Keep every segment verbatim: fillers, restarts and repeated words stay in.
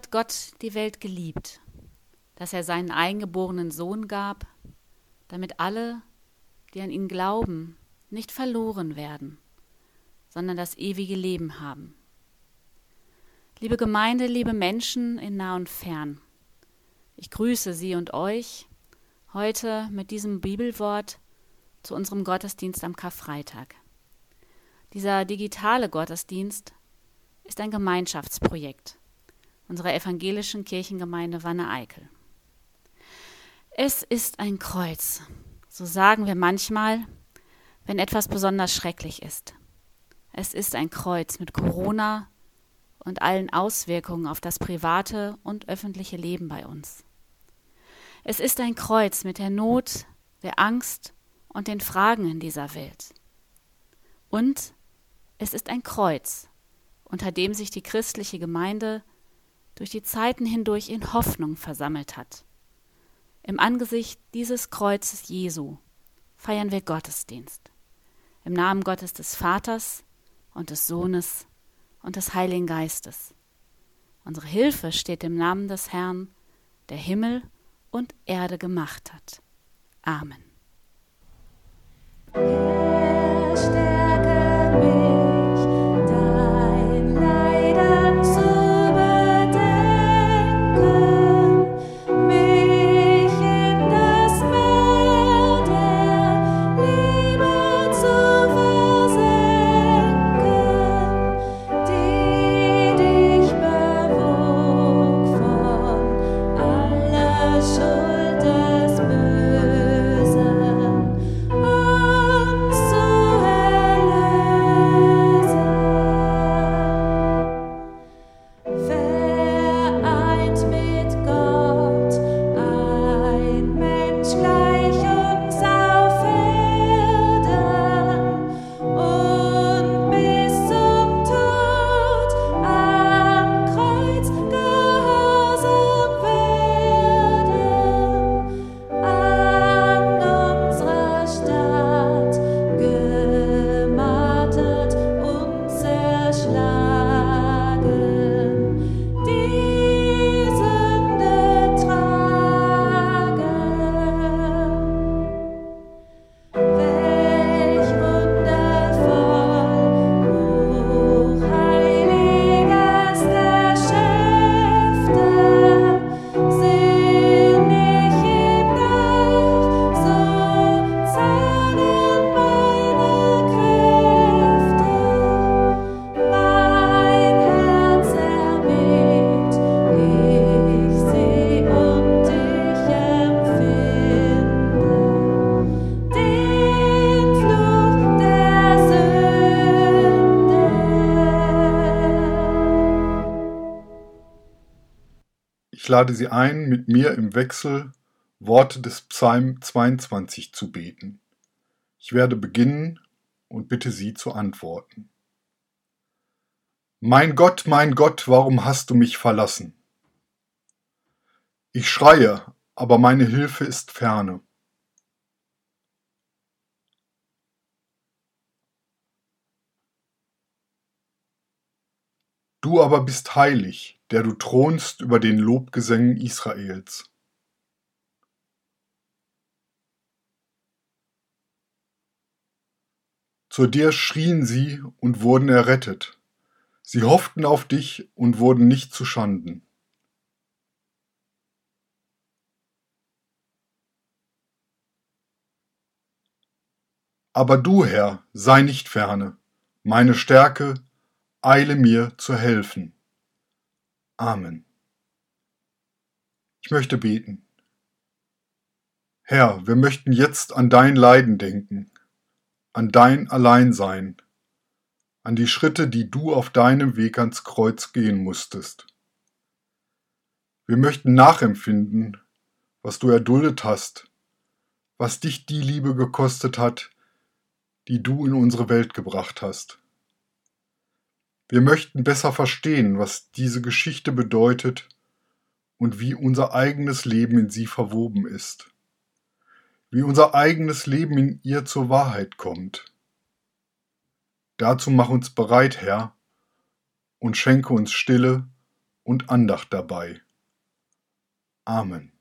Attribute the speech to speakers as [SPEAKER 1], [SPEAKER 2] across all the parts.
[SPEAKER 1] hat Gott die Welt geliebt, dass er seinen eingeborenen Sohn gab, damit alle, die an ihn glauben, nicht verloren werden, sondern das ewige Leben haben. Liebe Gemeinde, liebe Menschen in nah und fern, ich grüße Sie und euch heute mit diesem Bibelwort zu unserem Gottesdienst am Karfreitag. Dieser digitale Gottesdienst ist ein Gemeinschaftsprojekt unserer evangelischen Kirchengemeinde Wanne-Eickel. Es ist ein Kreuz, so sagen wir manchmal, wenn etwas besonders schrecklich ist. Es ist ein Kreuz mit Corona und allen Auswirkungen auf das private und öffentliche Leben bei uns. Es ist ein Kreuz mit der Not, der Angst und den Fragen in dieser Welt. Und es ist ein Kreuz, unter dem sich die christliche Gemeinde durch die Zeiten hindurch in Hoffnung versammelt hat. Im Angesicht dieses Kreuzes Jesu feiern wir Gottesdienst. Im Namen Gottes des Vaters und des Sohnes und des Heiligen Geistes. Unsere Hilfe steht im Namen des Herrn, der Himmel und Erde gemacht hat. Amen.
[SPEAKER 2] Herr, stärke mich, dein Leiden zu bedenken, mich in das Meer der Liebe zu versenken, die dich bewog von aller Schuld des Bösen. Uns zu erlösen, vereint mit Gott, ein Mensch gleich uns auf Erden und bis zum Tod am Kreuz gehorsam werden, an unserer Stadt gemartert und zerschlagen, die Sünde tragen. Welch wundervoll, hochheiligster Schäfte, sinn ich ihm nach, so zagen meine Kräfte, mein Herz erbebt, ich seh und ich empfinde den Fluch der Sünde.
[SPEAKER 3] Ich lade Sie ein, mit mir im Wechsel Worte des Psalm zweiundzwanzig zu beten. Ich werde beginnen und bitte Sie zu antworten. Mein Gott, mein Gott, warum hast du mich verlassen? Ich schreie, aber meine Hilfe ist ferne. Du aber bist heilig, der du thronst über den Lobgesängen Israels. Zu dir schrien sie und wurden errettet. Sie hofften auf dich und wurden nicht zu Schanden. Aber du, Herr, sei nicht ferne, meine Stärke, eile mir zu helfen. Amen. Ich möchte beten. Herr, wir möchten jetzt an dein Leiden denken, an dein Alleinsein, an die Schritte, die du auf deinem Weg ans Kreuz gehen musstest. Wir möchten nachempfinden, was du erduldet hast, was dich die Liebe gekostet hat, die du in unsere Welt gebracht hast. Wir möchten besser verstehen, was diese Geschichte bedeutet und wie unser eigenes Leben in sie verwoben ist, wie unser eigenes Leben in ihr zur Wahrheit kommt. Dazu mach uns bereit, Herr, und schenke uns Stille und Andacht dabei. Amen.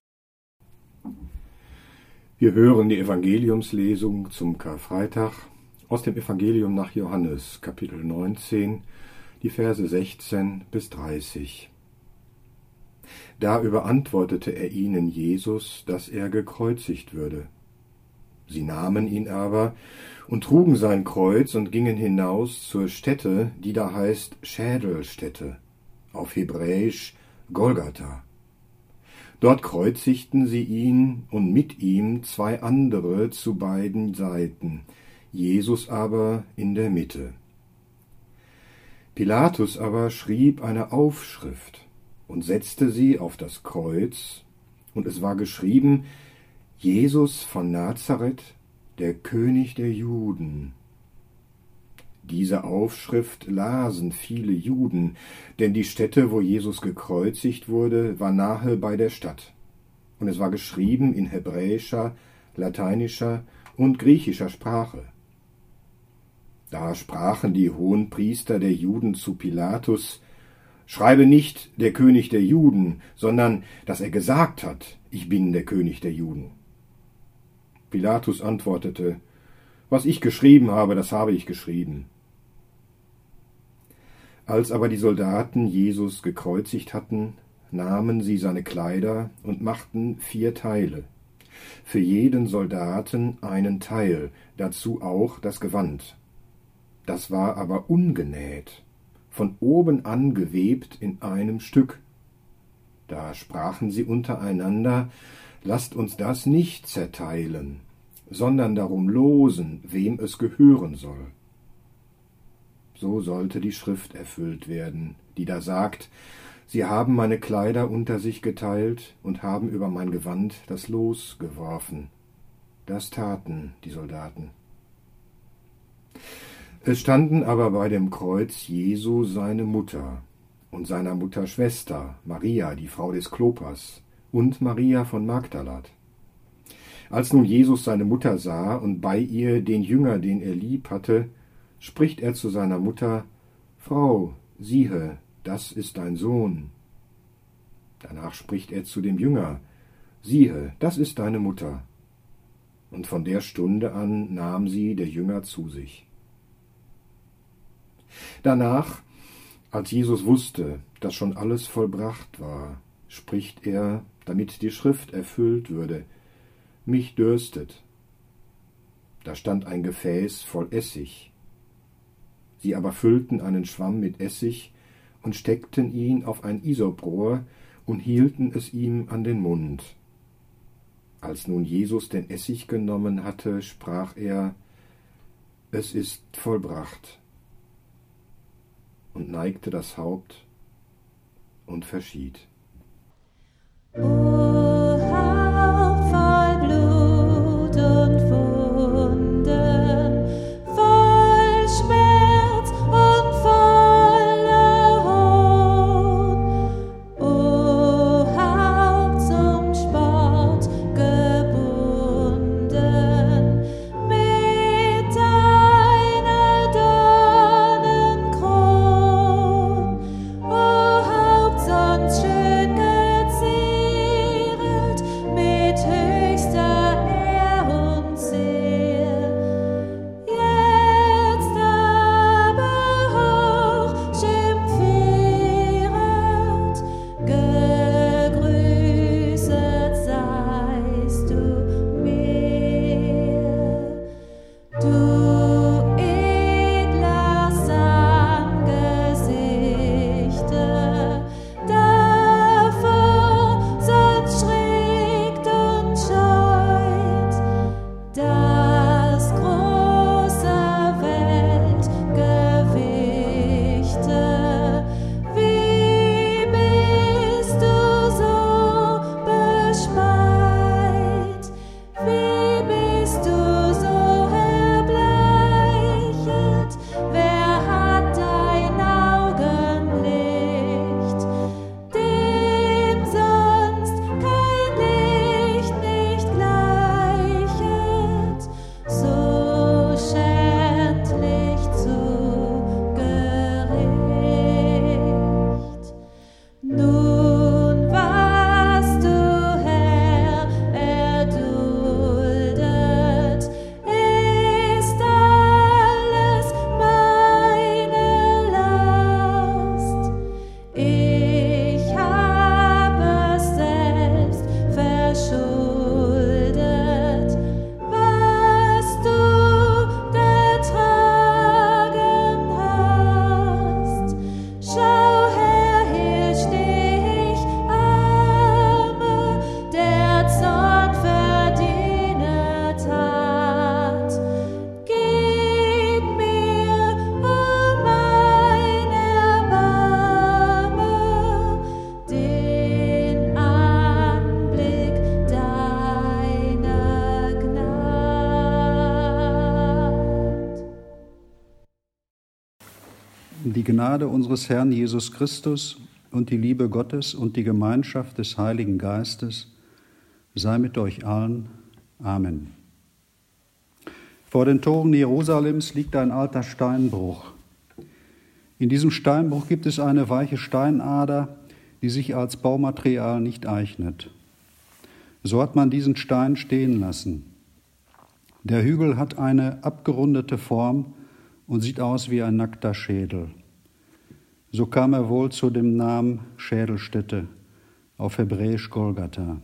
[SPEAKER 4] Wir hören die Evangeliumslesung zum Karfreitag aus dem Evangelium nach Johannes, Kapitel neunzehn, die Verse sechzehn bis dreißig. Da überantwortete er ihnen Jesus, dass er gekreuzigt würde. Sie nahmen ihn aber und trugen sein Kreuz und gingen hinaus zur Stätte, die da heißt Schädelstätte, auf Hebräisch Golgatha. Dort kreuzigten sie ihn und mit ihm zwei andere zu beiden Seiten, Jesus aber in der Mitte. Pilatus aber schrieb eine Aufschrift und setzte sie auf das Kreuz, und es war geschrieben: Jesus von Nazareth, der König der Juden. Diese Aufschrift lasen viele Juden, denn die Stätte, wo Jesus gekreuzigt wurde, war nahe bei der Stadt. Und es war geschrieben in hebräischer, lateinischer und griechischer Sprache. Da sprachen die Hohenpriester der Juden zu Pilatus: Schreibe nicht der König der Juden, sondern dass er gesagt hat, ich bin der König der Juden. Pilatus antwortete: Was ich geschrieben habe, das habe ich geschrieben. Als aber die Soldaten Jesus gekreuzigt hatten, nahmen sie seine Kleider und machten vier Teile, für jeden Soldaten einen Teil, dazu auch das Gewand. Das war aber ungenäht, von oben an gewebt in einem Stück. Da sprachen sie untereinander: Lasst uns das nicht zerteilen, sondern darum losen, wem es gehören soll. So sollte die Schrift erfüllt werden, die da sagt: Sie haben meine Kleider unter sich geteilt und haben über mein Gewand das Los geworfen. Das taten die Soldaten. Es standen aber bei dem Kreuz Jesu seine Mutter und seiner Mutter Schwester, Maria, die Frau des Klopas, und Maria von Magdalat. Als nun Jesus seine Mutter sah und bei ihr den Jünger, den er lieb hatte, spricht er zu seiner Mutter: Frau, siehe, das ist dein Sohn. Danach spricht er zu dem Jünger: Siehe, das ist deine Mutter. Und von der Stunde an nahm sie der Jünger zu sich. Danach, als Jesus wusste, dass schon alles vollbracht war, spricht er, damit die Schrift erfüllt würde: Mich dürstet. Da stand ein Gefäß voll Essig. Sie aber füllten einen Schwamm mit Essig und steckten ihn auf ein Isoprohr und hielten es ihm an den Mund. Als nun Jesus den Essig genommen hatte, sprach er: Es ist vollbracht, und neigte das Haupt und verschied.
[SPEAKER 2] O Haupt voll Blut und Wunden, voll Schmerz und voller Hohn, o Haupt zum Spott gebunden, mit deiner Dornenkron, o Haupt sonst schön geziert
[SPEAKER 5] die Gnade unseres Herrn Jesus Christus und die Liebe Gottes und die Gemeinschaft des Heiligen Geistes sei mit euch allen. Amen. Vor den Toren Jerusalems liegt ein alter Steinbruch. In diesem Steinbruch gibt es eine weiche Steinader, die sich als Baumaterial nicht eignet. So hat man diesen Stein stehen lassen. Der Hügel hat eine abgerundete Form und sieht aus wie ein nackter Schädel. So kam er wohl zu dem Namen Schädelstätte, auf Hebräisch Golgatha.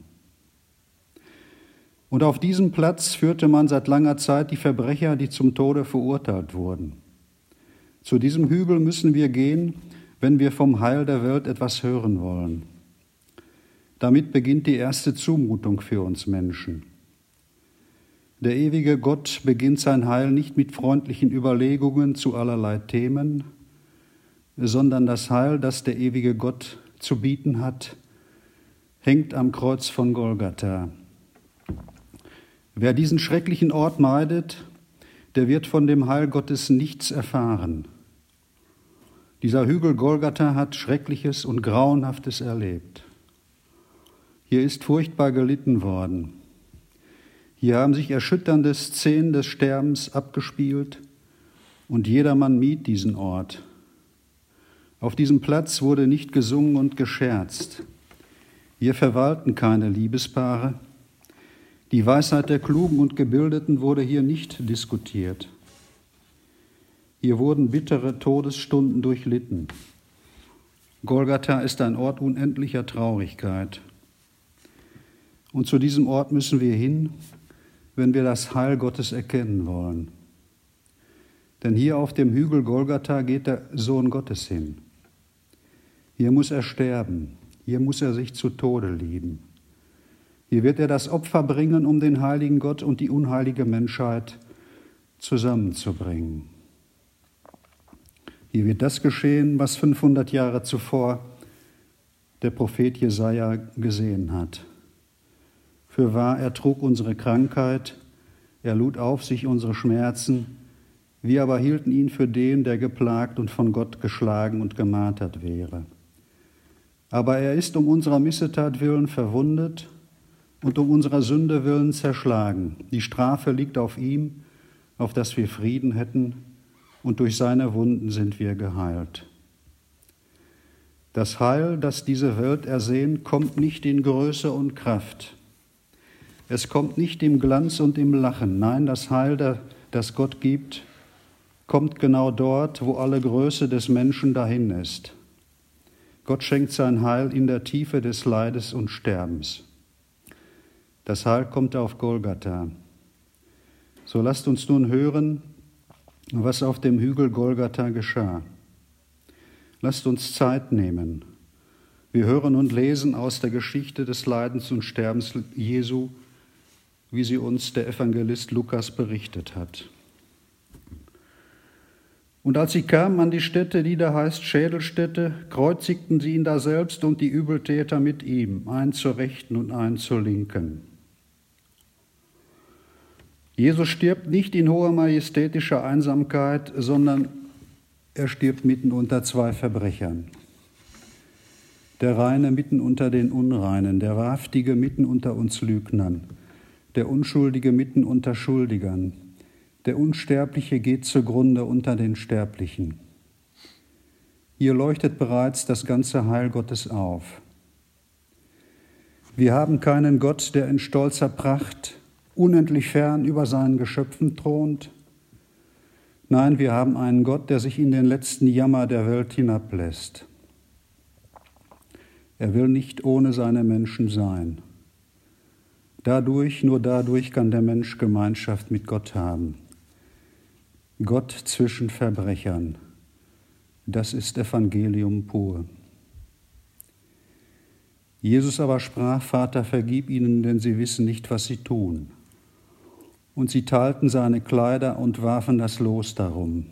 [SPEAKER 5] Und auf diesem Platz führte man seit langer Zeit die Verbrecher, die zum Tode verurteilt wurden. Zu diesem Hügel müssen wir gehen, wenn wir vom Heil der Welt etwas hören wollen. Damit beginnt die erste Zumutung für uns Menschen. Der ewige Gott beginnt sein Heil nicht mit freundlichen Überlegungen zu allerlei Themen, sondern das Heil, das der ewige Gott zu bieten hat, hängt am Kreuz von Golgatha. Wer diesen schrecklichen Ort meidet, der wird von dem Heil Gottes nichts erfahren. Dieser Hügel Golgatha hat Schreckliches und Grauenhaftes erlebt. Hier ist furchtbar gelitten worden. Hier haben sich erschütternde Szenen des Sterbens abgespielt und jedermann mied diesen Ort. Auf diesem Platz wurde nicht gesungen und gescherzt. Hier verweilten keine Liebespaare. Die Weisheit der Klugen und Gebildeten wurde hier nicht diskutiert. Hier wurden bittere Todesstunden durchlitten. Golgatha ist ein Ort unendlicher Traurigkeit. Und zu diesem Ort müssen wir hin, wenn wir das Heil Gottes erkennen wollen. Denn hier auf dem Hügel Golgatha geht der Sohn Gottes hin. Hier muss er sterben, hier muss er sich zu Tode lieben. Hier wird er das Opfer bringen, um den heiligen Gott und die unheilige Menschheit zusammenzubringen. Hier wird das geschehen, was fünfhundert Jahre zuvor der Prophet Jesaja gesehen hat. Fürwahr, er trug unsere Krankheit, er lud auf sich unsere Schmerzen, wir aber hielten ihn für den, der geplagt und von Gott geschlagen und gemartert wäre. Aber er ist um unserer Missetat willen verwundet und um unserer Sünde willen zerschlagen. Die Strafe liegt auf ihm, auf dass wir Frieden hätten, und durch seine Wunden sind wir geheilt. Das Heil, das diese Welt ersehnt, kommt nicht in Größe und Kraft. Es kommt nicht im Glanz und im Lachen. Nein, das Heil, das Gott gibt, kommt genau dort, wo alle Größe des Menschen dahin ist. Gott schenkt sein Heil in der Tiefe des Leides und Sterbens. Das Heil kommt auf Golgatha. So lasst uns nun hören, was auf dem Hügel Golgatha geschah. Lasst uns Zeit nehmen. Wir hören und lesen aus der Geschichte des Leidens und Sterbens Jesu, wie sie uns der Evangelist Lukas berichtet hat. Und als sie kamen an die Stätte, die da heißt Schädelstätte, kreuzigten sie ihn daselbst und die Übeltäter mit ihm, einen zur Rechten und einen zur Linken. Jesus stirbt nicht in hoher majestätischer Einsamkeit, sondern er stirbt mitten unter zwei Verbrechern. Der Reine mitten unter den Unreinen, der Wahrhaftige mitten unter uns Lügnern, der Unschuldige mitten unter Schuldigern. Der Unsterbliche geht zugrunde unter den Sterblichen. Hier leuchtet bereits das ganze Heil Gottes auf. Wir haben keinen Gott, der in stolzer Pracht unendlich fern über seinen Geschöpfen thront. Nein, wir haben einen Gott, der sich in den letzten Jammer der Welt hinablässt. Er will nicht ohne seine Menschen sein. Dadurch, nur dadurch kann der Mensch Gemeinschaft mit Gott haben. Gott zwischen Verbrechern, das ist Evangelium pur. Jesus aber sprach, Vater, vergib ihnen, denn sie wissen nicht, was sie tun. Und sie teilten seine Kleider und warfen das Los darum.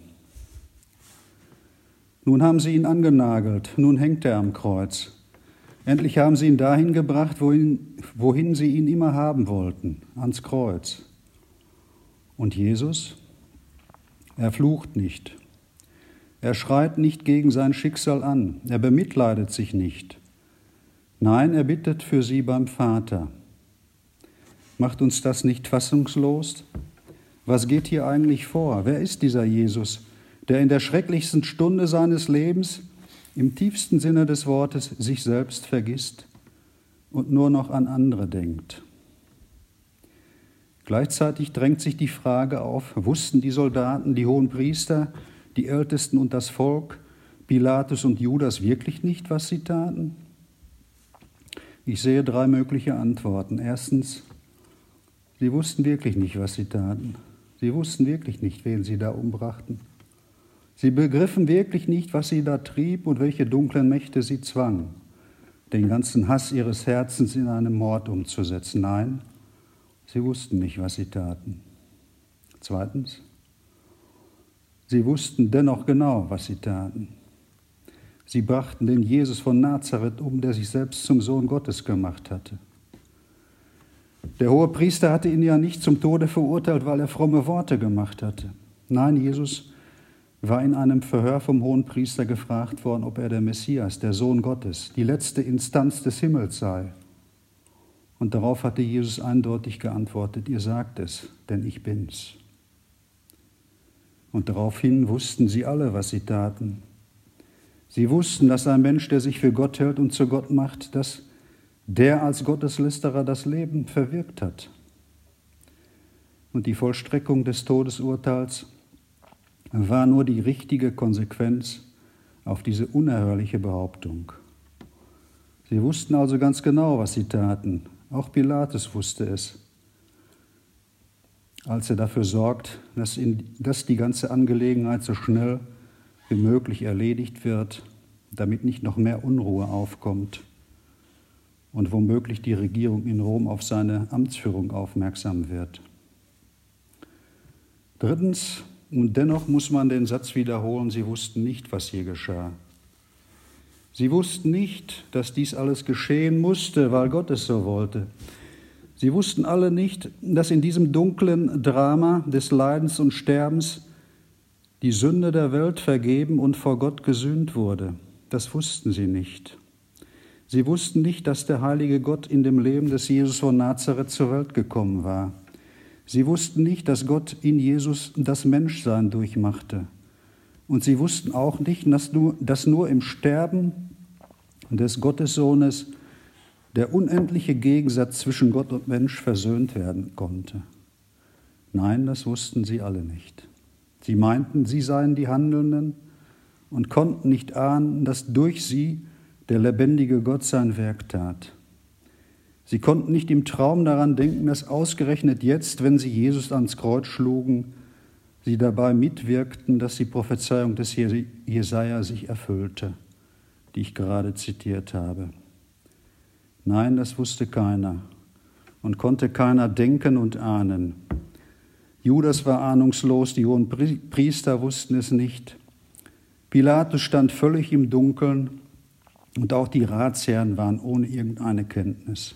[SPEAKER 5] Nun haben sie ihn angenagelt, nun hängt er am Kreuz. Endlich haben sie ihn dahin gebracht, wohin, wohin sie ihn immer haben wollten, ans Kreuz. Und Jesus? Er flucht nicht. Er schreit nicht gegen sein Schicksal an, er bemitleidet sich nicht. Nein, er bittet für sie beim Vater. Macht uns das nicht fassungslos? Was geht hier eigentlich vor? Wer ist dieser Jesus, der in der schrecklichsten Stunde seines Lebens, im tiefsten Sinne des Wortes, sich selbst vergisst und nur noch an andere denkt? Gleichzeitig drängt sich die Frage auf, wussten die Soldaten, die Hohenpriester, die Ältesten und das Volk, Pilatus und Judas wirklich nicht, was sie taten? Ich sehe drei mögliche Antworten. Erstens, sie wussten wirklich nicht, was sie taten. Sie wussten wirklich nicht, wen sie da umbrachten. Sie begriffen wirklich nicht, was sie da trieb und welche dunklen Mächte sie zwang, den ganzen Hass ihres Herzens in einen Mord umzusetzen. Nein, sie wussten nicht, was sie taten. Zweitens, sie wussten dennoch genau, was sie taten. Sie brachten den Jesus von Nazareth um, der sich selbst zum Sohn Gottes gemacht hatte. Der Hohepriester hatte ihn ja nicht zum Tode verurteilt, weil er fromme Worte gemacht hatte. Nein, Jesus war in einem Verhör vom Hohenpriester gefragt worden, ob er der Messias, der Sohn Gottes, die letzte Instanz des Himmels sei. Und darauf hatte Jesus eindeutig geantwortet, ihr sagt es, denn ich bin's. Und daraufhin wussten sie alle, was sie taten. Sie wussten, dass ein Mensch, der sich für Gott hält und zu Gott macht, dass der als Gotteslästerer das Leben verwirkt hat. Und die Vollstreckung des Todesurteils war nur die richtige Konsequenz auf diese unerhörliche Behauptung. Sie wussten also ganz genau, was sie taten. Auch Pilatus wusste es, als er dafür sorgt, dass, in, dass die ganze Angelegenheit so schnell wie möglich erledigt wird, damit nicht noch mehr Unruhe aufkommt und womöglich die Regierung in Rom auf seine Amtsführung aufmerksam wird. Drittens, und dennoch muss man den Satz wiederholen, sie wussten nicht, was hier geschah. Sie wussten nicht, dass dies alles geschehen musste, weil Gott es so wollte. Sie wussten alle nicht, dass in diesem dunklen Drama des Leidens und Sterbens die Sünde der Welt vergeben und vor Gott gesühnt wurde. Das wussten sie nicht. Sie wussten nicht, dass der heilige Gott in dem Leben des Jesus von Nazareth zur Welt gekommen war. Sie wussten nicht, dass Gott in Jesus das Menschsein durchmachte. Und sie wussten auch nicht, dass nur, dass nur im Sterben des Gottessohnes der unendliche Gegensatz zwischen Gott und Mensch versöhnt werden konnte. Nein, das wussten sie alle nicht. Sie meinten, sie seien die Handelnden und konnten nicht ahnen, dass durch sie der lebendige Gott sein Werk tat. Sie konnten nicht im Traum daran denken, dass ausgerechnet jetzt, wenn sie Jesus ans Kreuz schlugen, sie dabei mitwirkten, dass die Prophezeiung des Jesaja sich erfüllte, die ich gerade zitiert habe. Nein, das wusste keiner und konnte keiner denken und ahnen. Judas war ahnungslos, die hohen Priester wussten es nicht. Pilatus stand völlig im Dunkeln und auch die Ratsherren waren ohne irgendeine Kenntnis.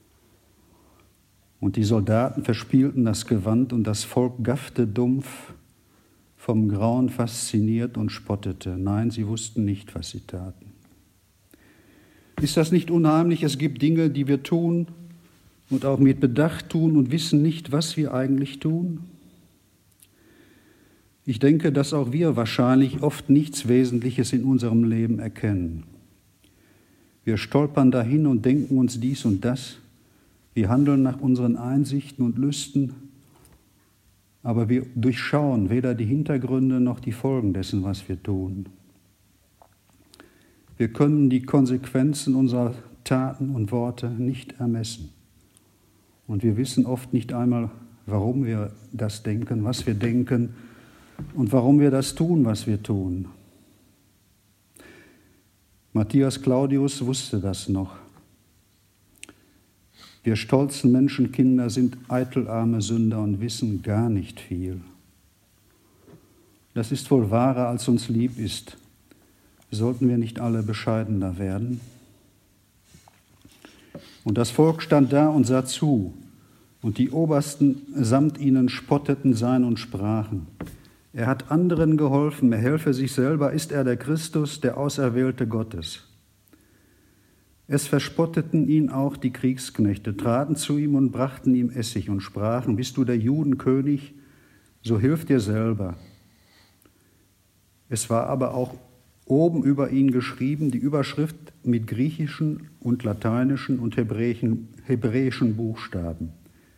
[SPEAKER 5] Und die Soldaten verspielten das Gewand und das Volk gaffte dumpf, vom Grauen fasziniert und spottete. Nein, sie wussten nicht, was sie taten. Ist das nicht unheimlich? Es gibt Dinge, die wir tun und auch mit Bedacht tun und wissen nicht, was wir eigentlich tun. Ich denke, dass auch wir wahrscheinlich oft nichts Wesentliches in unserem Leben erkennen. Wir stolpern dahin und denken uns dies und das. Wir handeln nach unseren Einsichten und Lüsten, aber wir durchschauen weder die Hintergründe noch die Folgen dessen, was wir tun. Wir können die Konsequenzen unserer Taten und Worte nicht ermessen. Und wir wissen oft nicht einmal, warum wir das denken, was wir denken und warum wir das tun, was wir tun. Matthias Claudius wusste das noch. Wir stolzen Menschenkinder sind eitelarme Sünder und wissen gar nicht viel. Das ist wohl wahrer, als uns lieb ist. Sollten wir nicht alle bescheidener werden? Und das Volk stand da und sah zu, und die Obersten samt ihnen spotteten sein und sprachen: Er hat anderen geholfen, er helfe sich selber, ist er der Christus, der Auserwählte Gottes. Es verspotteten ihn auch die Kriegsknechte, traten zu ihm und brachten ihm Essig und sprachen, bist du der Judenkönig, so hilf dir selber. Es war aber auch oben über ihn geschrieben, die Überschrift mit griechischen und lateinischen und hebräischen, hebräischen Buchstaben.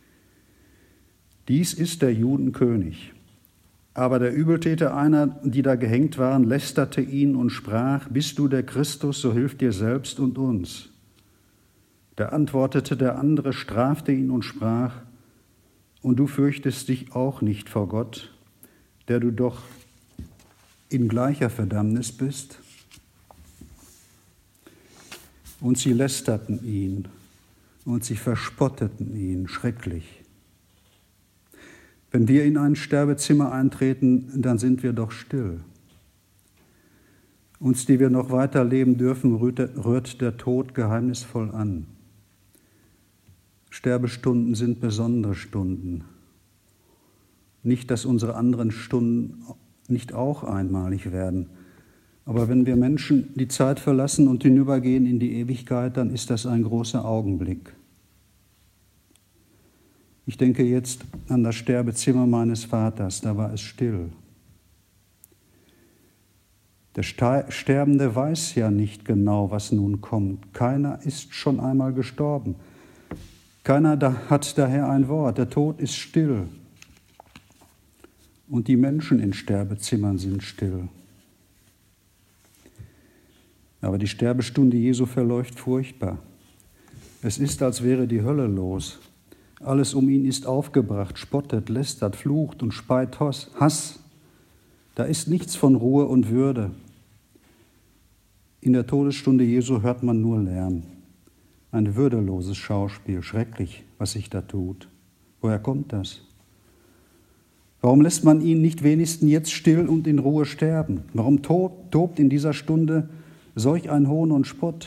[SPEAKER 5] Dies ist der Judenkönig. Aber der Übeltäter, einer, die da gehängt waren, lästerte ihn und sprach, bist du der Christus, so hilf dir selbst und uns. Da antwortete der andere, strafte ihn und sprach, und du fürchtest dich auch nicht vor Gott, der du doch in gleicher Verdammnis bist? Und sie lästerten ihn und sie verspotteten ihn schrecklich. Wenn wir in ein Sterbezimmer eintreten, dann sind wir doch still. Uns, die wir noch weiter leben dürfen, rührt der Tod geheimnisvoll an. Sterbestunden sind besondere Stunden. Nicht, dass unsere anderen Stunden nicht auch einmalig werden. Aber wenn wir Menschen die Zeit verlassen und hinübergehen in die Ewigkeit, dann ist das ein großer Augenblick. Ich denke jetzt an das Sterbezimmer meines Vaters, da war es still. Der Sterbende weiß ja nicht genau, was nun kommt. Keiner ist schon einmal gestorben. Keiner hat daher ein Wort. Der Tod ist still. Und die Menschen in Sterbezimmern sind still. Aber die Sterbestunde Jesu verläuft furchtbar. Es ist, als wäre die Hölle los. Alles um ihn ist aufgebracht, spottet, lästert, flucht und speit Hass. Da ist nichts von Ruhe und Würde. In der Todesstunde Jesu hört man nur Lärm. Ein würdeloses Schauspiel, schrecklich, was sich da tut. Woher kommt das? Warum lässt man ihn nicht wenigstens jetzt still und in Ruhe sterben? Warum tobt in dieser Stunde solch ein Hohn und Spott?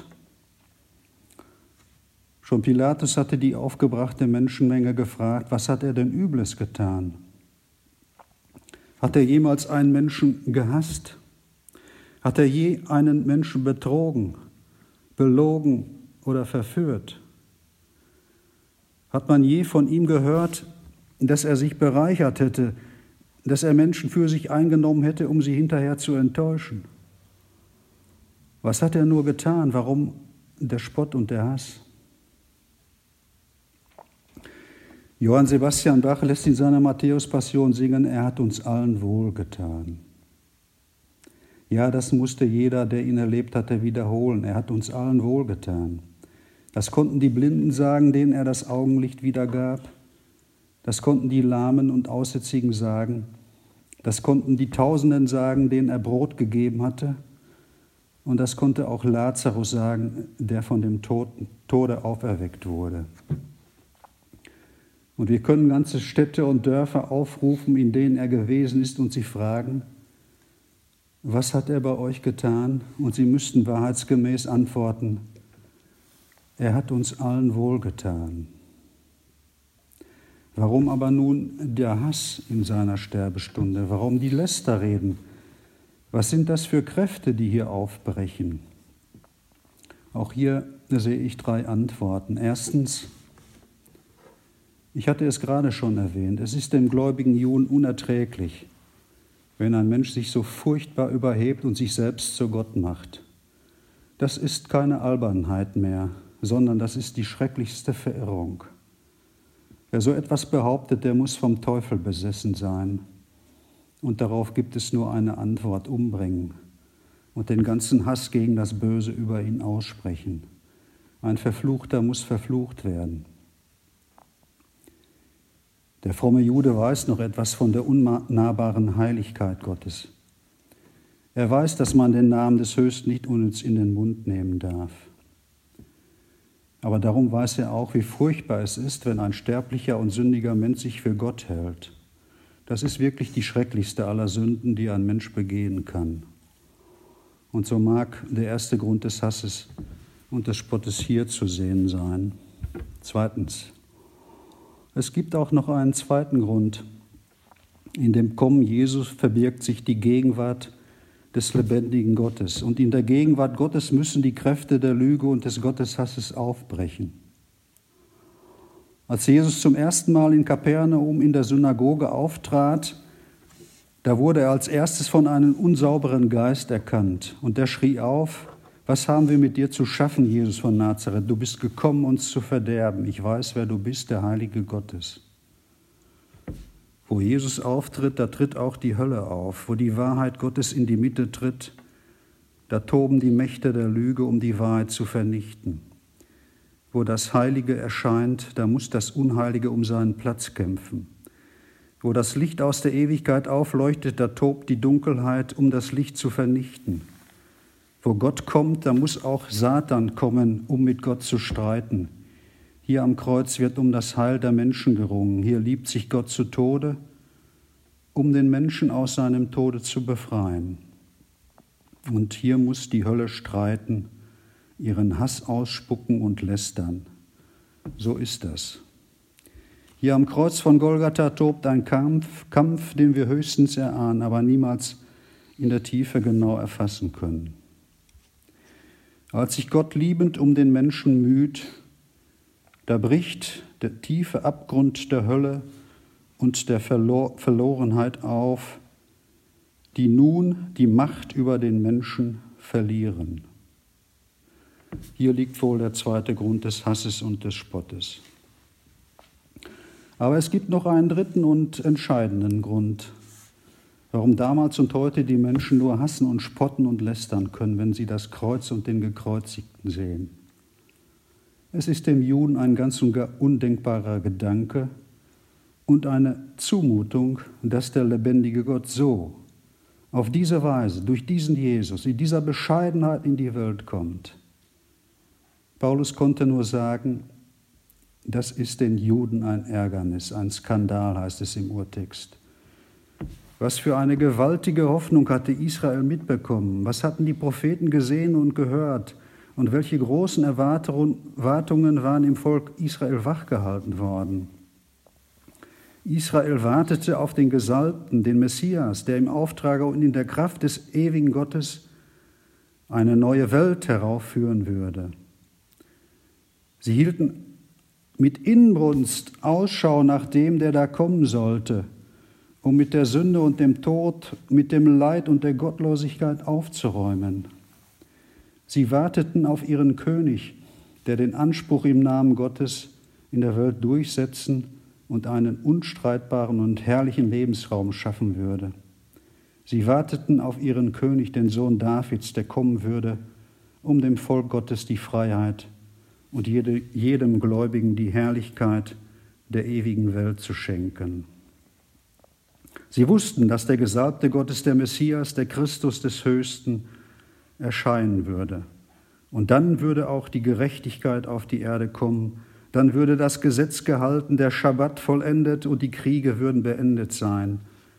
[SPEAKER 5] Schon Pilatus hatte die aufgebrachte Menschenmenge gefragt, was hat er denn Übles getan? Hat er jemals einen Menschen gehasst? Hat er je einen Menschen betrogen, belogen oder verführt? Hat man je von ihm gehört, dass er sich bereichert hätte, dass er Menschen für sich eingenommen hätte, um sie hinterher zu enttäuschen? Was hat er nur getan? Warum der Spott und der Hass? Johann Sebastian Bach lässt in seiner Matthäus-Passion singen, er hat uns allen wohlgetan. Ja, das musste jeder, der ihn erlebt hatte, wiederholen. Er hat uns allen wohlgetan. Das konnten die Blinden sagen, denen er das Augenlicht wiedergab. Das konnten die Lahmen und Aussätzigen sagen. Das konnten die Tausenden sagen, denen er Brot gegeben hatte. Und das konnte auch Lazarus sagen, der von dem Tode auferweckt wurde. Und wir können ganze Städte und Dörfer aufrufen, in denen er gewesen ist, und sie fragen, was hat er bei euch getan? Und sie müssten wahrheitsgemäß antworten, er hat uns allen wohlgetan. Warum aber nun der Hass in seiner Sterbestunde? Warum die Lästerreden? Was sind das für Kräfte, die hier aufbrechen? Auch hier sehe ich drei Antworten. Erstens, ich hatte es gerade schon erwähnt, es ist dem gläubigen Juden unerträglich, wenn ein Mensch sich so furchtbar überhebt und sich selbst zu Gott macht. Das ist keine Albernheit mehr, sondern das ist die schrecklichste Verirrung. Wer so etwas behauptet, der muss vom Teufel besessen sein. Und darauf gibt es nur eine Antwort, umbringen und den ganzen Hass gegen das Böse über ihn aussprechen. Ein Verfluchter muss verflucht werden. Der fromme Jude weiß noch etwas von der unnahbaren Heiligkeit Gottes. Er weiß, dass man den Namen des Höchsten nicht unnütz in den Mund nehmen darf. Aber darum weiß er auch, wie furchtbar es ist, wenn ein sterblicher und sündiger Mensch sich für Gott hält. Das ist wirklich die schrecklichste aller Sünden, die ein Mensch begehen kann. Und so mag der erste Grund des Hasses und des Spottes hier zu sehen sein. Zweitens, es gibt auch noch einen zweiten Grund. In dem Kommen Jesus verbirgt sich die Gegenwart des lebendigen Gottes. Und in der Gegenwart Gottes müssen die Kräfte der Lüge und des Gotteshasses aufbrechen. Als Jesus zum ersten Mal in Kapernaum in der Synagoge auftrat, da wurde er als erstes von einem unsauberen Geist erkannt. Und der schrie auf: Was haben wir mit dir zu schaffen, Jesus von Nazareth? Du bist gekommen, uns zu verderben. Ich weiß, wer du bist, der Heilige Gottes. Wo Jesus auftritt, da tritt auch die Hölle auf. Wo die Wahrheit Gottes in die Mitte tritt, da toben die Mächte der Lüge, um die Wahrheit zu vernichten. Wo das Heilige erscheint, da muss das Unheilige um seinen Platz kämpfen. Wo das Licht aus der Ewigkeit aufleuchtet, da tobt die Dunkelheit, um das Licht zu vernichten. Wo Gott kommt, da muss auch Satan kommen, um mit Gott zu streiten. Hier am Kreuz wird um das Heil der Menschen gerungen. Hier liebt sich Gott zu Tode, um den Menschen aus seinem Tode zu befreien. Und hier muss die Hölle streiten, ihren Hass ausspucken und lästern. So ist das. Hier am Kreuz von Golgatha tobt ein Kampf, Kampf, den wir höchstens erahnen, aber niemals in der Tiefe genau erfassen können. Als sich Gott liebend um den Menschen müht, da bricht der tiefe Abgrund der Hölle und der Verlor- Verlorenheit auf, die nun die Macht über den Menschen verlieren. Hier liegt wohl der zweite Grund des Hasses und des Spottes. Aber es gibt noch einen dritten und entscheidenden Grund, warum damals und heute die Menschen nur hassen und spotten und lästern können, wenn sie das Kreuz und den Gekreuzigten sehen. Es ist dem Juden ein ganz und gar undenkbarer Gedanke und eine Zumutung, dass der lebendige Gott so, auf diese Weise, durch diesen Jesus, in dieser Bescheidenheit in die Welt kommt. Paulus konnte nur sagen, das ist den Juden ein Ärgernis, ein Skandal, heißt es im Urtext. Was für eine gewaltige Hoffnung hatte Israel mitbekommen? Was hatten die Propheten gesehen und gehört? Und welche großen Erwartungen waren im Volk Israel wachgehalten worden? Israel wartete auf den Gesalbten, den Messias, der im Auftrage und in der Kraft des ewigen Gottes eine neue Welt heraufführen würde. Sie hielten mit Inbrunst Ausschau nach dem, der da kommen sollte, um mit der Sünde und dem Tod, mit dem Leid und der Gottlosigkeit aufzuräumen. Sie warteten auf ihren König, der den Anspruch im Namen Gottes in der Welt durchsetzen und einen unstreitbaren und herrlichen Lebensraum schaffen würde. Sie warteten auf ihren König, den Sohn Davids, der kommen würde, um dem Volk Gottes die Freiheit und jede, jedem Gläubigen die Herrlichkeit der ewigen Welt zu schenken. Sie wussten, dass der Gesalbte Gottes, der Messias, der Christus des Höchsten, erscheinen würde. Und dann würde auch die Gerechtigkeit auf die Erde kommen. Dann würde das Gesetz gehalten, der Schabbat vollendet und die Kriege würden beendet sein.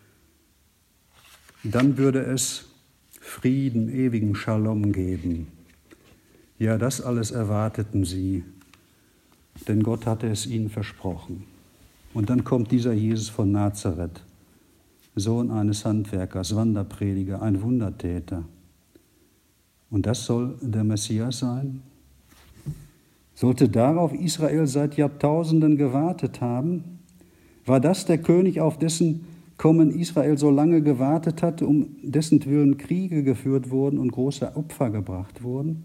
[SPEAKER 5] Dann würde es Frieden, ewigen Shalom geben. Ja, das alles erwarteten sie, denn Gott hatte es ihnen versprochen. Und dann kommt dieser Jesus von Nazareth, Sohn eines Handwerkers, Wanderprediger, ein Wundertäter. Und das soll der Messias sein? Sollte darauf Israel seit Jahrtausenden gewartet haben? War das der König, auf dessen Kommen Israel so lange gewartet hatte, um dessen Willen Kriege geführt wurden und große Opfer gebracht wurden?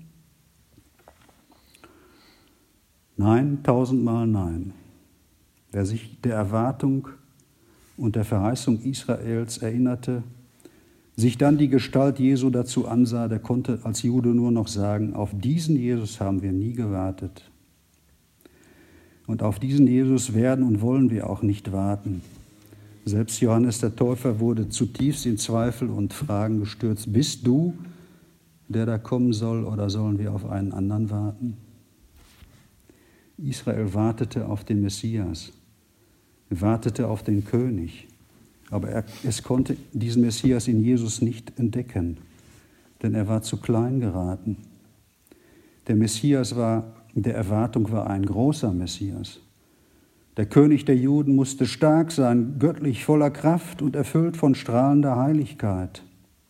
[SPEAKER 5] Nein, tausendmal nein. Wer sich der Erwartung und der Verheißung Israels erinnerte, sich dann die Gestalt Jesu dazu ansah, der konnte als Jude nur noch sagen, auf diesen Jesus haben wir nie gewartet. Und auf diesen Jesus werden und wollen wir auch nicht warten. Selbst Johannes der Täufer wurde zutiefst in Zweifel und Fragen gestürzt. Bist du, der da kommen soll, oder sollen wir auf einen anderen warten? Israel wartete auf den Messias, wartete auf den König. Aber er, es konnte diesen Messias in Jesus nicht entdecken, denn er war zu klein geraten. Der Messias war, der Erwartung war ein großer Messias. Der König der Juden musste stark sein, göttlich, voller Kraft und erfüllt von strahlender Heiligkeit.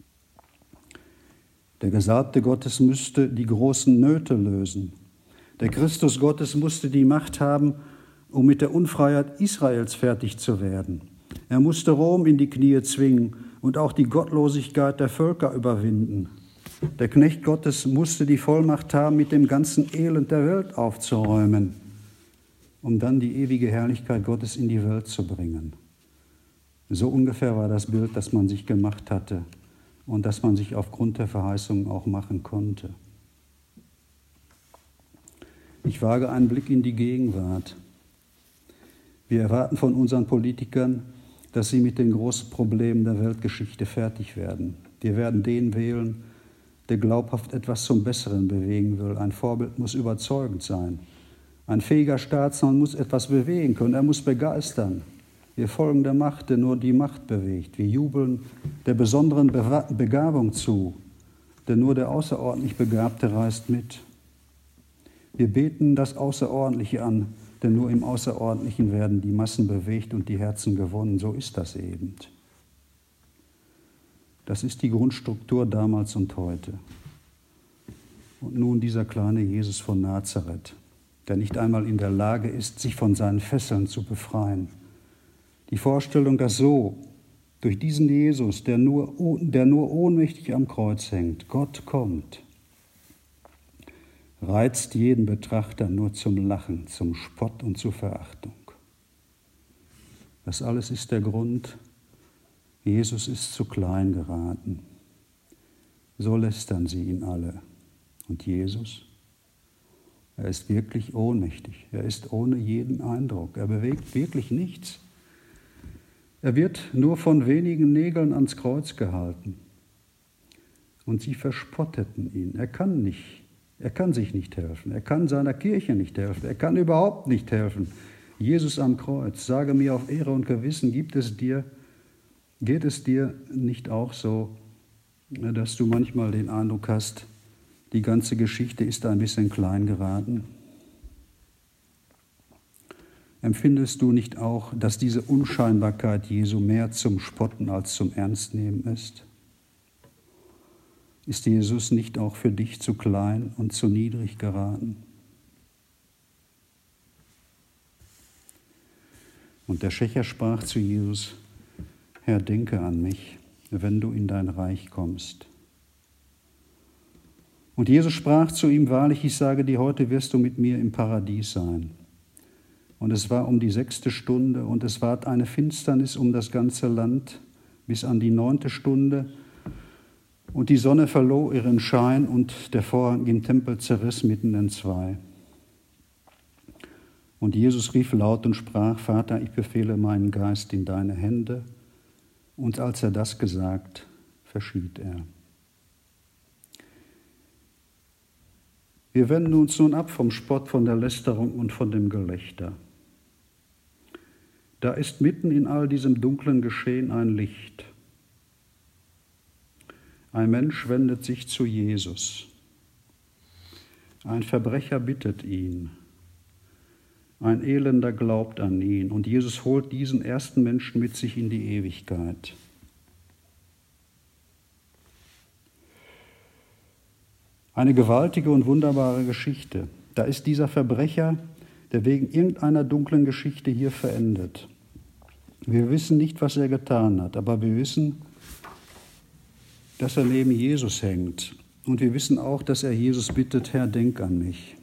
[SPEAKER 5] Der Gesalbte Gottes müsste die großen Nöte lösen. Der Christus Gottes musste die Macht haben, um mit der Unfreiheit Israels fertig zu werden. Er musste Rom in die Knie zwingen und auch die Gottlosigkeit der Völker überwinden. Der Knecht Gottes musste die Vollmacht haben, mit dem ganzen Elend der Welt aufzuräumen, um dann die ewige Herrlichkeit Gottes in die Welt zu bringen. So ungefähr war das Bild, das man sich gemacht hatte und das man sich aufgrund der Verheißungen auch machen konnte. Ich wage einen Blick in die Gegenwart. Wir erwarten von unseren Politikern, dass sie mit den großen Problemen der Weltgeschichte fertig werden. Wir werden den wählen, der glaubhaft etwas zum Besseren bewegen will. Ein Vorbild muss überzeugend sein. Ein fähiger Staatsmann muss etwas bewegen können, er muss begeistern. Wir folgen der Macht, der nur die Macht bewegt. Wir jubeln der besonderen Begabung zu, denn nur der außerordentlich Begabte reist mit. Wir beten das Außerordentliche an, denn nur im Außerordentlichen werden die Massen bewegt und die Herzen gewonnen. So ist das eben. Das ist die Grundstruktur damals und heute. Und nun dieser kleine Jesus von Nazareth, der nicht einmal in der Lage ist, sich von seinen Fesseln zu befreien. Die Vorstellung, dass so durch diesen Jesus, der nur, der nur ohnmächtig am Kreuz hängt, Gott kommt, reizt jeden Betrachter nur zum Lachen, zum Spott und zur Verachtung. Das alles ist der Grund, Jesus ist zu klein geraten. So lästern sie ihn alle. Und Jesus? Er ist wirklich ohnmächtig. Er ist ohne jeden Eindruck. Er bewegt wirklich nichts. Er wird nur von wenigen Nägeln ans Kreuz gehalten. Und sie verspotteten ihn. Er kann nicht. Er kann sich nicht helfen. Er kann seiner Kirche nicht helfen. Er kann überhaupt nicht helfen. Jesus am Kreuz, sage mir auf Ehre und Gewissen, gibt es dir, geht es dir nicht auch so, dass du manchmal den Eindruck hast, die ganze Geschichte ist ein bisschen klein geraten? Empfindest du nicht auch, dass diese Unscheinbarkeit Jesu mehr zum Spotten als zum Ernstnehmen ist? Ist Jesus nicht auch für dich zu klein und zu niedrig geraten? Und der Schächer sprach zu Jesus: Herr, denke an mich, wenn du in dein Reich kommst. Und Jesus sprach zu ihm: Wahrlich, ich sage dir, heute wirst du mit mir im Paradies sein. Und es war um die sechste Stunde, und es ward eine Finsternis um das ganze Land bis an die neunte Stunde. Und die Sonne verlor ihren Schein, und der Vorhang im Tempel zerriss mitten in zwei. Und Jesus rief laut und sprach: Vater, ich befehle meinen Geist in deine Hände. Und als er das gesagt, verschied er. Wir wenden uns nun ab vom Spott, von der Lästerung und von dem Gelächter. Da ist mitten in all diesem dunklen Geschehen ein Licht. Ein Mensch wendet sich zu Jesus. Ein Verbrecher bittet ihn. Ein Elender glaubt an ihn. Und Jesus holt diesen ersten Menschen mit sich in die Ewigkeit. Eine gewaltige und wunderbare Geschichte. Da ist dieser Verbrecher, der wegen irgendeiner dunklen Geschichte hier verendet. Wir wissen nicht, was er getan hat, aber wir wissen, dass er neben Jesus hängt. Und wir wissen auch, dass er Jesus bittet: Herr, denk an mich.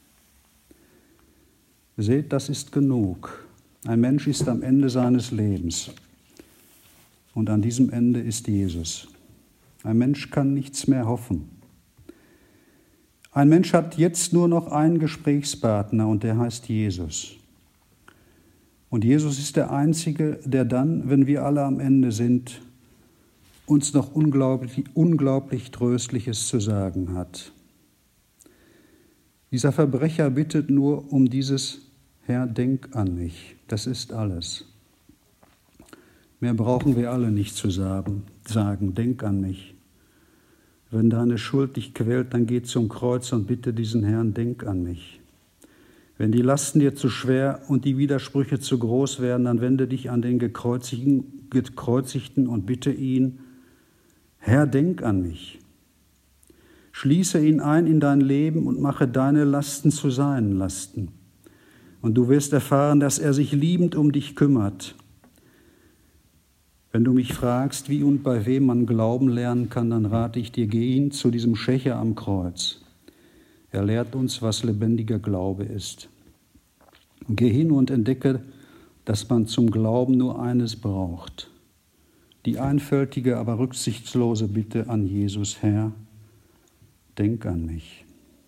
[SPEAKER 5] Seht, das ist genug. Ein Mensch ist am Ende seines Lebens. Und an diesem Ende ist Jesus. Ein Mensch kann nichts mehr hoffen. Ein Mensch hat jetzt nur noch einen Gesprächspartner, und der heißt Jesus. Und Jesus ist der Einzige, der dann, wenn wir alle am Ende sind, uns noch unglaublich, unglaublich Tröstliches zu sagen hat. Dieser Verbrecher bittet nur um dieses: Herr, denk an mich. Das ist alles. Mehr brauchen wir alle nicht zu sagen. Sagen, denk an mich. Wenn deine Schuld dich quält, dann geh zum Kreuz und bitte diesen Herrn: denk an mich. Wenn die Lasten dir zu schwer und die Widersprüche zu groß werden, dann wende dich an den Gekreuzigten, Gekreuzigten und bitte ihn, Herr, denk an mich. Schließe ihn ein in dein Leben und mache deine Lasten zu seinen Lasten. Und du wirst erfahren, dass er sich liebend um dich kümmert. Wenn du mich fragst, wie und bei wem man Glauben lernen kann, dann rate ich dir, geh hin zu diesem Schächer am Kreuz. Er lehrt uns, was lebendiger Glaube ist. Geh hin und entdecke, dass man zum Glauben nur eines braucht. Die einfältige, aber rücksichtslose Bitte an Jesus, Herr, denk an mich.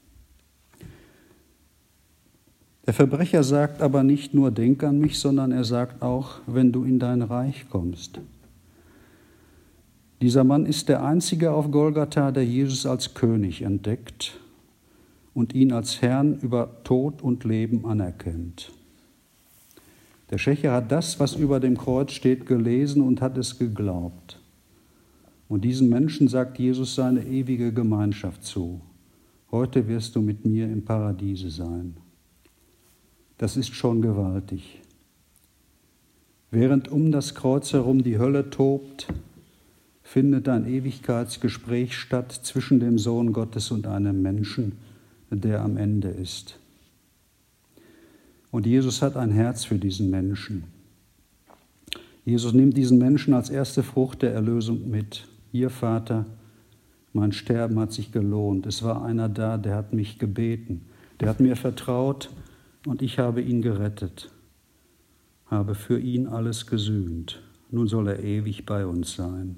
[SPEAKER 5] Der Verbrecher sagt aber nicht nur, denk an mich, sondern er sagt auch, wenn du in dein Reich kommst. Dieser Mann ist der Einzige auf Golgatha, der Jesus als König entdeckt und ihn als Herrn über Tod und Leben anerkennt. Der Schächer hat das, was über dem Kreuz steht, gelesen und hat es geglaubt. Und diesem Menschen sagt Jesus seine ewige Gemeinschaft zu. Heute wirst du mit mir im Paradiese sein. Das ist schon gewaltig. Während um das Kreuz herum die Hölle tobt, findet ein Ewigkeitsgespräch statt zwischen dem Sohn Gottes und einem Menschen, der am Ende ist. Und Jesus hat ein Herz für diesen Menschen. Jesus nimmt diesen Menschen als erste Frucht der Erlösung mit. Hier, Vater, mein Sterben hat sich gelohnt. Es war einer da, der hat mich gebeten, der hat mir vertraut und ich habe ihn gerettet, habe für ihn alles gesühnt. Nun soll er ewig bei uns sein.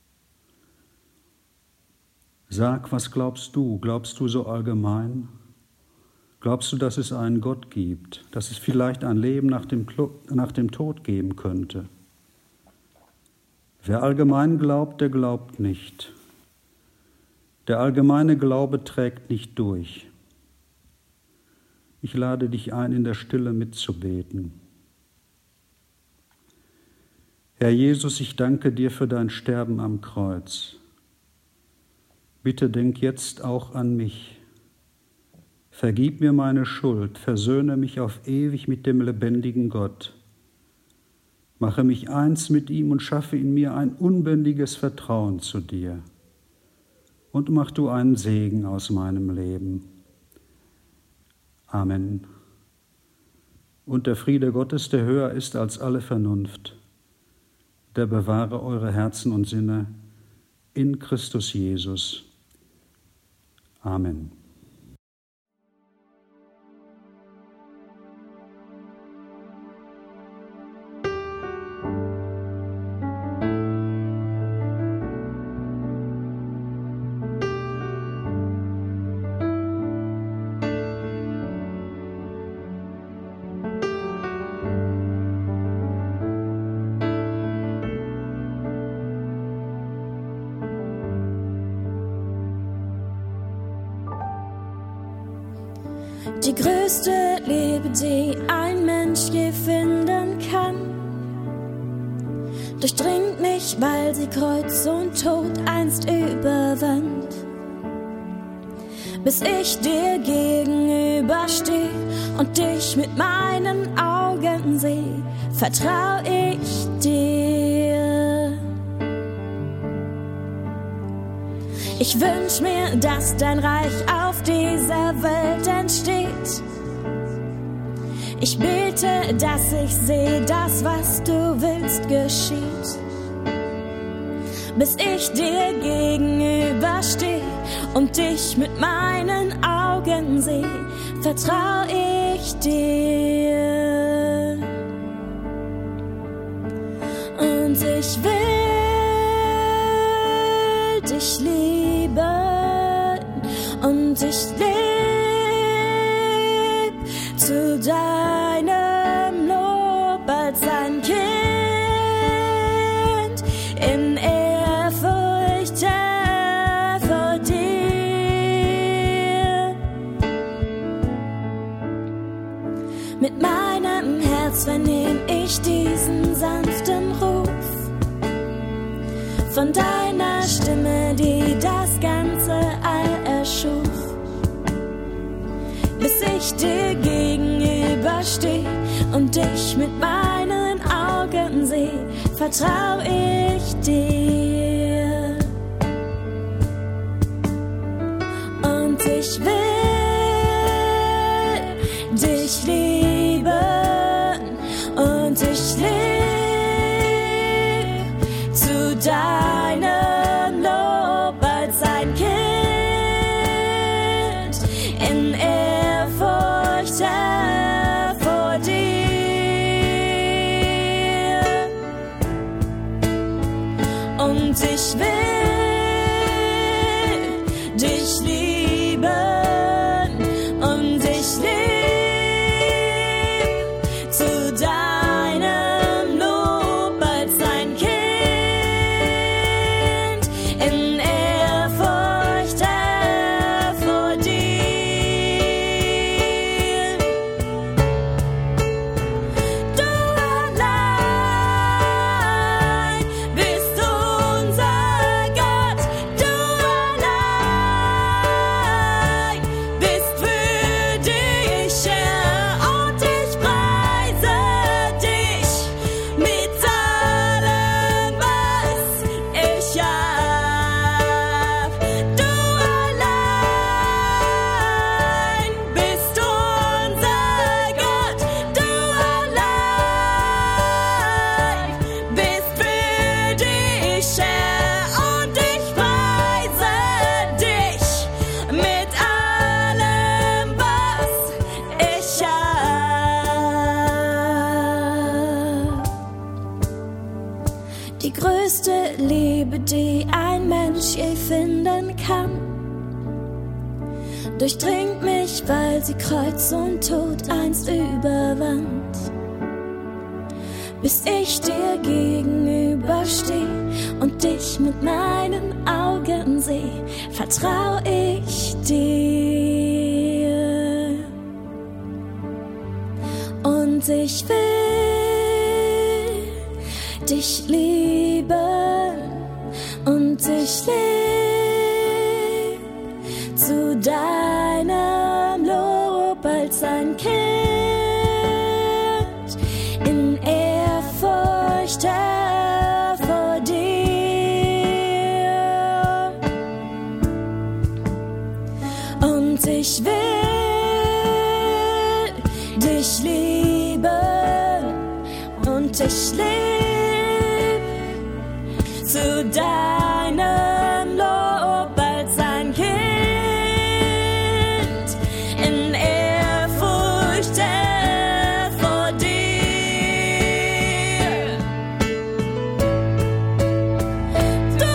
[SPEAKER 5] Sag, was glaubst du? Glaubst du so allgemein? Glaubst du, dass es einen Gott gibt, dass es vielleicht ein Leben nach dem, nach dem Tod geben könnte? Wer allgemein glaubt, der glaubt nicht. Der allgemeine Glaube trägt nicht durch. Ich lade dich ein, in der Stille mitzubeten. Herr Jesus, ich danke dir für dein Sterben am Kreuz. Bitte denk jetzt auch an mich. Vergib mir meine Schuld, versöhne mich auf ewig mit dem lebendigen Gott. Mache mich eins mit ihm und schaffe in mir ein unbändiges Vertrauen zu dir. Und mach du einen Segen aus meinem Leben. Amen. Und der Friede Gottes, der höher ist als alle Vernunft, der bewahre eure Herzen und Sinne in Christus Jesus. Amen.
[SPEAKER 2] Die größte Liebe, die ein Mensch je finden kann, durchdringt mich, weil sie Kreuz und Tod einst überwand. Bis ich dir gegenübersteh und dich mit meinen Augen seh, vertrau ich dir. Ich wünsch mir, dass dein Reich auf dieser Welt entsteht. Ich bete, dass ich seh, das, was du willst, geschieht. Bis ich dir gegenübersteh und dich mit meinen Augen seh, vertrau ich dir. Und ich will dich lieben und ich leb zu deinem Lob als ein Kind in Ehrfurcht vor dir. Mit meinem Herz vernehm ich diesen sanften Ruf von deiner Stimme, die das ganze All erschuf. Bis ich dir gegenüber überstehe und dich mit meinen Augen sehe, vertrau ich dir. Und ich will dich lieben und ich lebe zu deinem Lob als ein Kind in Ehrfurcht vor dir. Und ich will dich lieben und ich lebe zu deinem Lob als ein Kind in Ehrfurcht vor dir. Du allein bist unser Gott, du allein bist für dich Herr und ich preise dich mit allem, was ich hab. Du allein bist unser Gott, du allein bist für dich Herr und ich preise dich mit allem, was ich hab. Die größte Liebe, die ein Mensch je finden kann, durchdringt mich, weil sie Kreuz und Tod einst überwand. Bis ich dir gegenübersteh und dich mit meinen Augen seh, vertrau ich dir. Und ich will dich lieben und ich lebe zu deinem Lob als ein Kind in Ehrfurcht vor dir. Und ich will dich lieben und ich lebe zu deinem Lob als ein Kind in Ehrfurcht vor dir. Du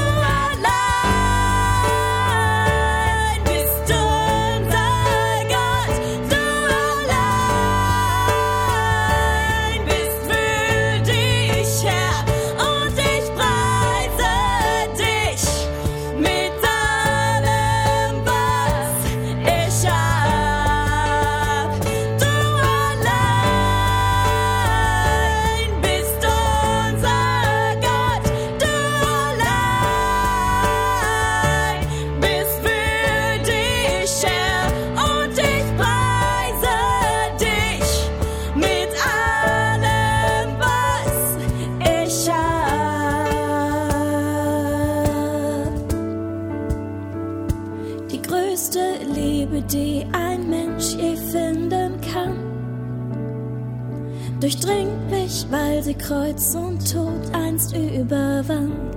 [SPEAKER 2] allein bist unser Gott, du allein bist für dich Herr und ich preise dich mit allem, was ich hab. Du allein bist unser Gott, du allein bist für dich Herr und ich preise dich mit allem, was ich hab. Die größte Liebe, die ein Mensch je finden kann, durchdringt mich, weil sie Kreuz und Tod einst überwand.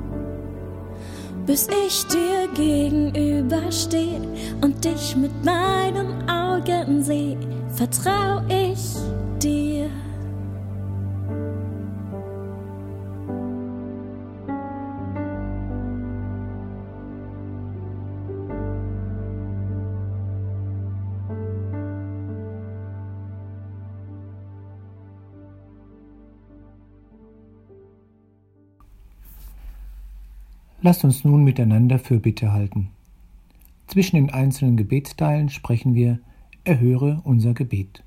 [SPEAKER 2] Bis ich dir gegenübersteh und dich mit meinen Augen seh, vertrau ich dir.
[SPEAKER 6] Lasst uns nun miteinander Fürbitte halten. Zwischen den einzelnen Gebetsteilen sprechen wir: Erhöre unser Gebet.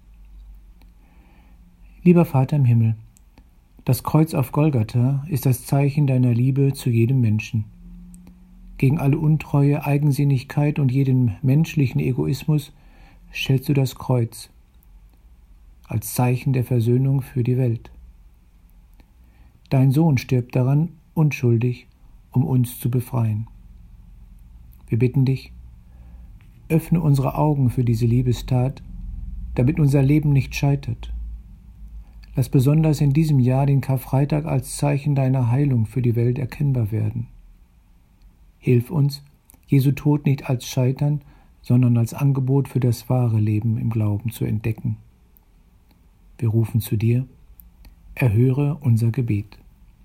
[SPEAKER 6] Lieber Vater im Himmel, das Kreuz auf Golgatha ist das Zeichen deiner Liebe zu jedem Menschen. Gegen alle Untreue, Eigensinnigkeit und jeden menschlichen Egoismus stellst du das Kreuz. als Zeichen der Versöhnung für die Welt. Dein Sohn stirbt daran unschuldig, um uns zu befreien. Wir bitten dich, öffne unsere Augen für diese Liebestat, damit unser Leben nicht scheitert. Lass besonders in diesem Jahr den Karfreitag als Zeichen deiner Heilung für die Welt erkennbar werden. Hilf uns, Jesu Tod nicht als Scheitern, sondern als Angebot für das wahre Leben im Glauben zu entdecken. Wir rufen zu dir, erhöre unser Gebet.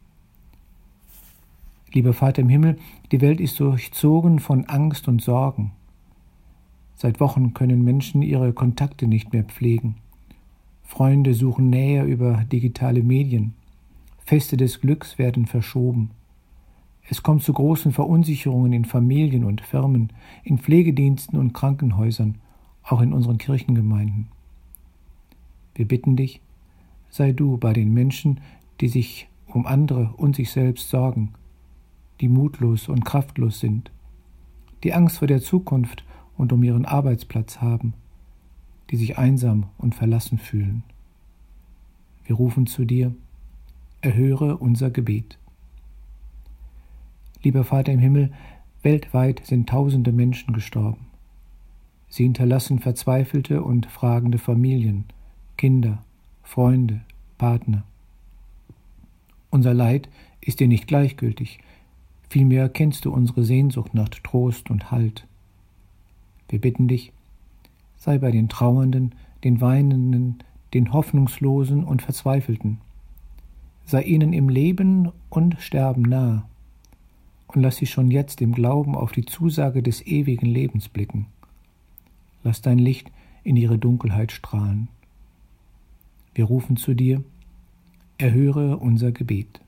[SPEAKER 6] Lieber Vater im Himmel, die Welt ist durchzogen von Angst und Sorgen. Seit Wochen können Menschen ihre Kontakte nicht mehr pflegen. Freunde suchen Nähe über digitale Medien. Feste des Glücks werden verschoben. Es kommt zu großen Verunsicherungen in Familien und Firmen, in Pflegediensten und Krankenhäusern, auch in unseren Kirchengemeinden. Wir bitten dich, sei du bei den Menschen, die sich um andere und sich selbst sorgen, die mutlos und kraftlos sind, die Angst vor der Zukunft und um ihren Arbeitsplatz haben, die sich einsam und verlassen fühlen. Wir rufen zu dir, erhöre unser Gebet. Lieber Vater im Himmel, weltweit sind tausende Menschen gestorben. Sie hinterlassen verzweifelte und fragende Familien, Kinder, Freunde, Partner. Unser Leid ist dir nicht gleichgültig, vielmehr kennst du unsere Sehnsucht nach Trost und Halt. Wir bitten dich, sei bei den Trauernden, den Weinenden, den Hoffnungslosen und Verzweifelten. Sei ihnen im Leben und Sterben nah und lass sie schon jetzt im Glauben auf die Zusage des ewigen Lebens blicken. Lass dein Licht in ihre Dunkelheit strahlen. Wir rufen zu dir, erhöre unser Gebet.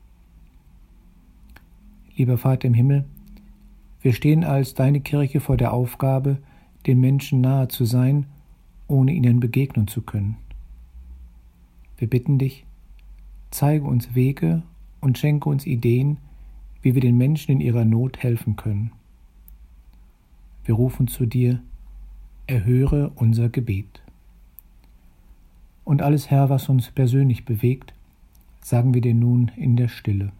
[SPEAKER 6] Lieber Vater im Himmel, wir stehen als deine Kirche vor der Aufgabe, den Menschen nahe zu sein, ohne ihnen begegnen zu können. Wir bitten dich, zeige uns Wege und schenke uns Ideen, wie wir den Menschen in ihrer Not helfen können. Wir rufen zu dir, erhöre unser Gebet. Und alles, Herr, was uns persönlich bewegt, sagen wir dir nun in der Stille.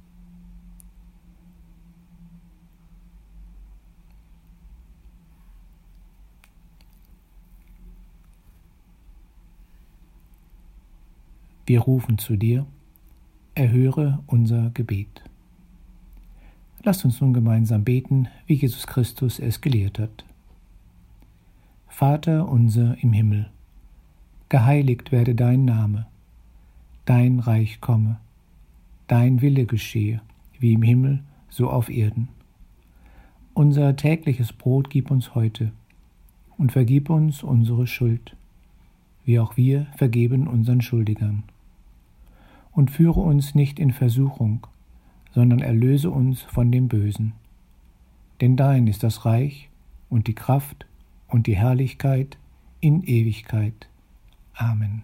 [SPEAKER 6] Wir rufen zu dir, erhöre unser Gebet. Lasst uns nun gemeinsam beten, wie Jesus Christus es gelehrt hat. Vater unser im Himmel, geheiligt werde dein Name, dein Reich komme, dein Wille geschehe, wie im Himmel, so auf Erden. Unser tägliches Brot gib uns heute und vergib uns unsere Schuld, wie auch wir vergeben unseren Schuldigern. Und führe uns nicht in Versuchung, sondern erlöse uns von dem Bösen. Denn dein ist das Reich und die Kraft und die Herrlichkeit in Ewigkeit. Amen.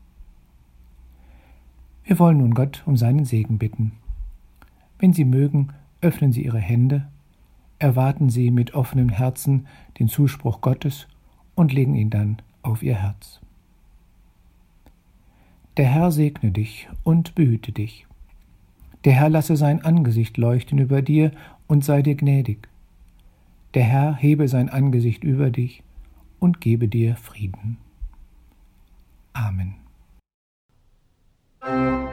[SPEAKER 6] Wir wollen nun Gott um seinen Segen bitten. Wenn Sie mögen, öffnen Sie Ihre Hände, erwarten Sie mit offenem Herzen den Zuspruch Gottes und legen ihn dann auf Ihr Herz. Der Herr segne dich und behüte dich. Der Herr lasse sein Angesicht leuchten über dir und sei dir gnädig. Der Herr hebe sein Angesicht über dich und gebe dir Frieden. Amen.